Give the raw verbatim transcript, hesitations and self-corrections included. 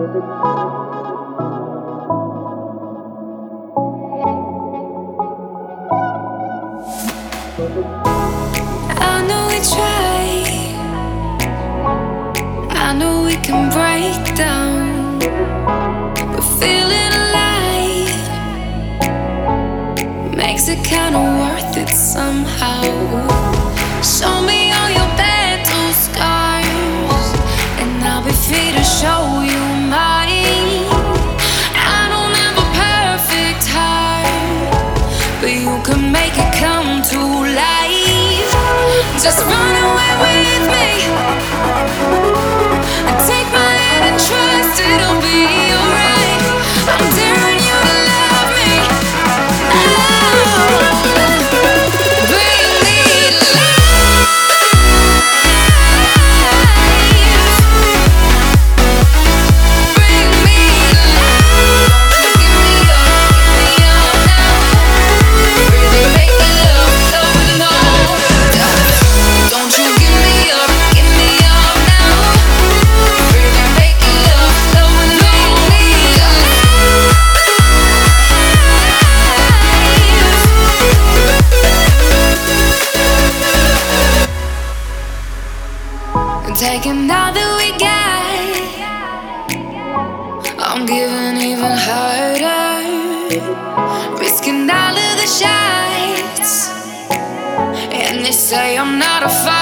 I know we try, I know we can break down, but feeling alive makes it kinda worth it somehow. Show me all your battle scars, and I'll be free to show you mine. I don't have a perfect heart, but you can make it come to life. Just run away with me and take my hand and trust it'll be alright. I'm daring you to love me. Oh, bring me life. Bring me life. Give me up, give me up now. Really make it love, love, no. Don't you give me up, give me up now. Really make it love, love, no. Taking all that we got, I'm giving even harder, risking all of the shots, and they say I'm not a fighter.